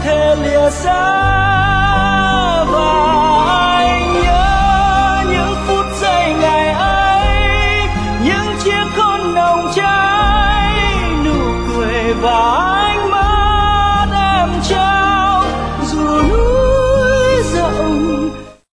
thể lìa xa. Và anh nhớ những phút giây ngày ấy, những chiếc hôn nồng cháy